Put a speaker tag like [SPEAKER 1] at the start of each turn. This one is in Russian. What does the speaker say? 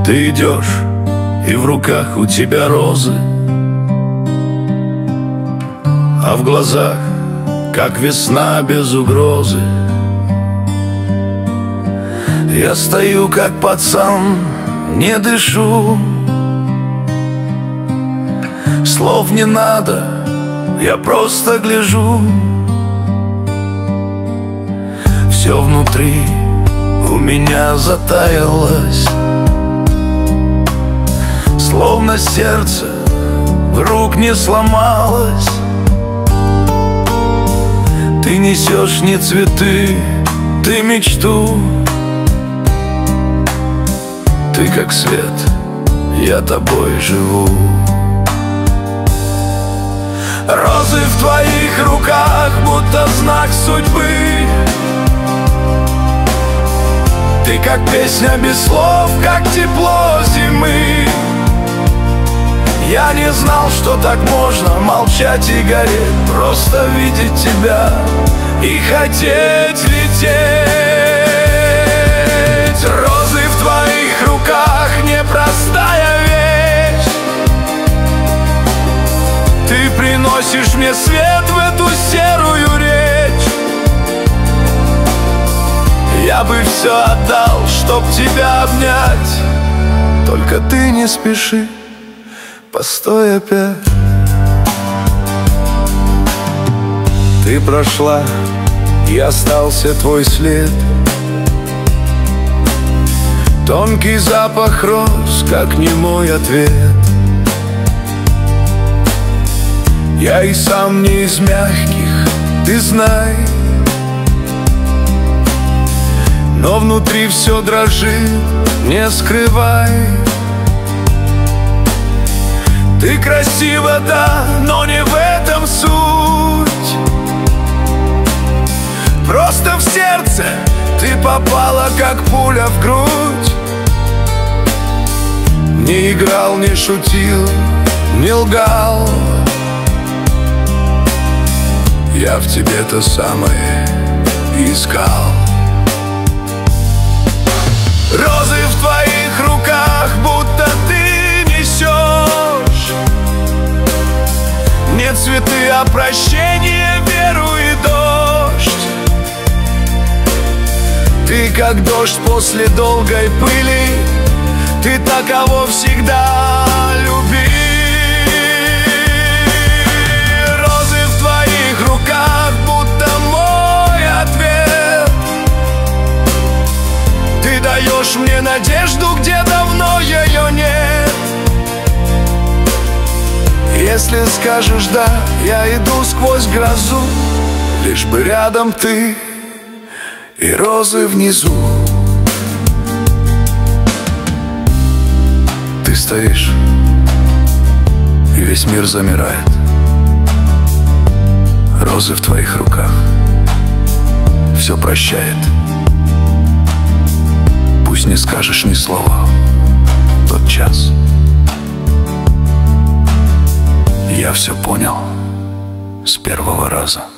[SPEAKER 1] Ты идешь, и в руках у тебя розы, а в глазах, как весна без угрозы. Я стою, как пацан, не дышу. Слов не надо, я просто гляжу. Все внутри у меня затаялось, словно сердце вдруг не сломалось. Ты несешь не цветы, ты мечту. Ты как свет, я тобой живу. Розы в твоих руках, будто знак судьбы. Ты как песня без слов, как тепло зимы. Я не знал, что так можно молчать и гореть, просто видеть тебя и хотеть лететь. Розы в твоих руках, непростая вещь. Ты приносишь мне свет в эту серую речь. Я бы все отдал, чтоб тебя обнять. Только ты не спеши, постой опять. Ты прошла, и остался твой след. Тонкий запах роз, как немой ответ. Я и сам не из мягких, ты знай, но внутри все дрожит, не скрывай. Ты красива, да, но не в этом суть. Просто в сердце ты попала, как пуля в грудь. Не играл, не шутил, не лгал. Я в тебе то самое искал. Розы в твоих руках, будто ты несешь не цветы, а прощение, веру и дождь. Ты как дождь после долгой пыли, ты таково всегда люби. Розы в твоих руках, будто мой ответ. Ты даешь мне надежду, где давно ее нет. Если скажешь да, я иду сквозь грозу, лишь бы рядом ты и розы внизу. Ты стоишь, и весь мир замирает. Розы в твоих руках все прощает. Пусть не скажешь ни слова в тот час. Я все понял с первого раза.